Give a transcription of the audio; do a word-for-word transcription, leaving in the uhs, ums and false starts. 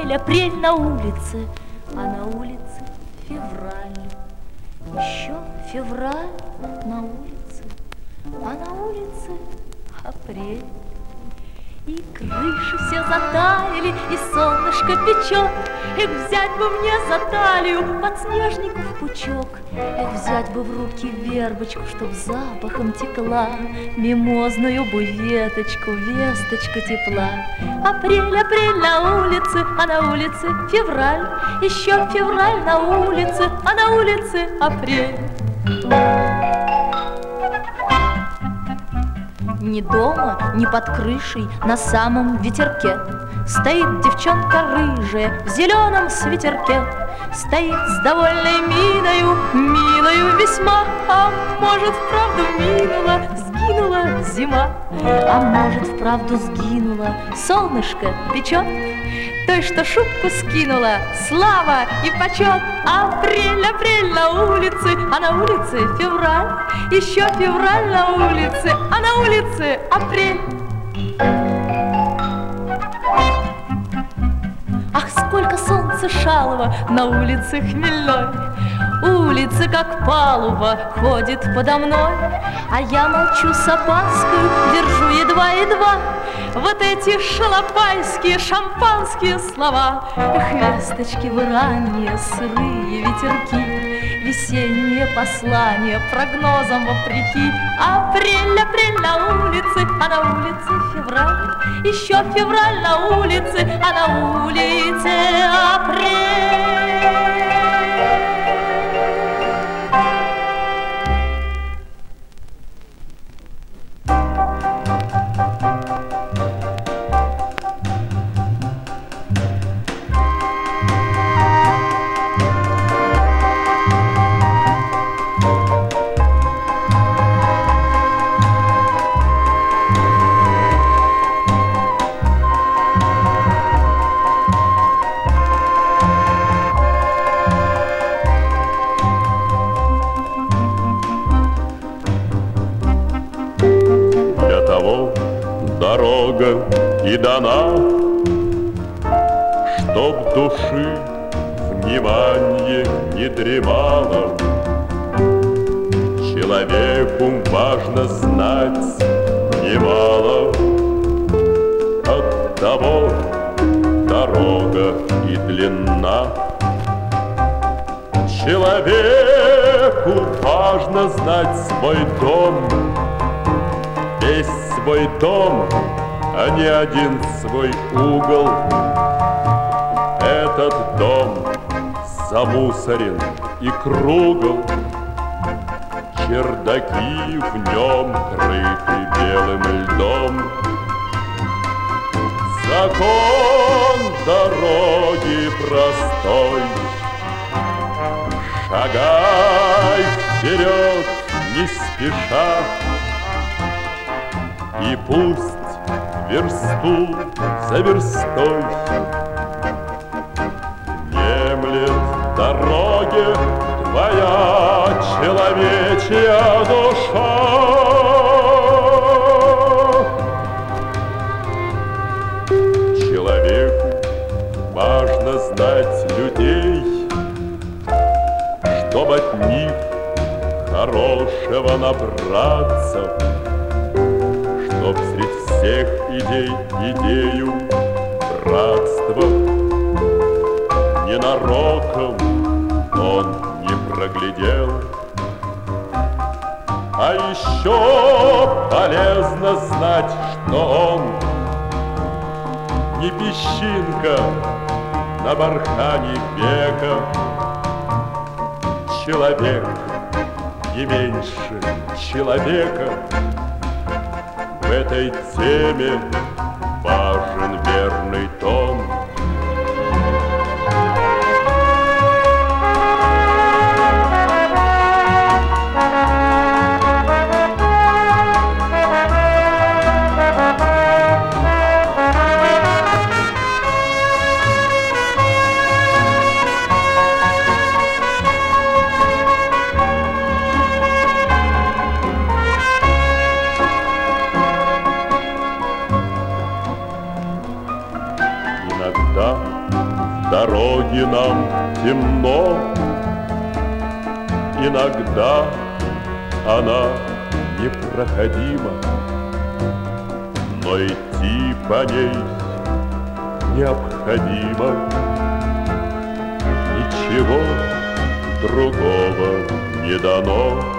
Апрель, апрель на улице, а на улице февраль. Еще февраль на улице, а на улице апрель. И крыши все затаяли, и солнышко печет. Эх, взять бы мне за талию подснежников пучок. Эх, взять бы в руки вербочку, чтоб запахом текла, мимозную буветочку, весточку тепла. Апрель, апрель на улице, а на улице февраль. Еще февраль на улице, а на улице апрель. Ни дома, ни под крышей, на самом ветерке стоит девчонка рыжая в зеленом свитерке. Стоит с довольной миною, милою весьма. А может, вправду минула, сгинула зима. А может, вправду сгинула, солнышко печет. Той, что шубку скинула, слава и почет. Апрель, апрель на улице, а на улице февраль. Еще февраль на улице, а на улице апрель. Ах, сколько солнца шалого на улице хмельной. Улица, как палуба, ходит подо мной. А я молчу с опаской, держу едва-едва вот эти шалопайские, шампанские слова. Эх, весточки вы ранние, сырые ветерки, весенние послания прогнозам вопреки. Апрель, апрель на улице, а на улице февраль. Еще февраль на улице, а на улице апрель. Дорога и дана, чтоб души внимание не дремало. Человеку важно знать немало. Оттого дорога и длинна. Человеку важно знать свой дом, весь свой дом, а не один свой угол. Этот дом замусорен и кругл, чердаки в нем крыты белым льдом. Закон дороги простой, шагай вперед не спеша, и пусть версту за верстой немлет дороге твоя человечья душа. Человеку важно знать людей, чтоб от них хорошего набраться, чтоб средь всех идей идею братства ненароком он не проглядел. А еще полезно знать, что он не песчинка на бархане века. Человек не меньше человека. В этой теме важен верный тон. нам темно, иногда она непроходима, но идти по ней необходимо. Ничего другого не дано.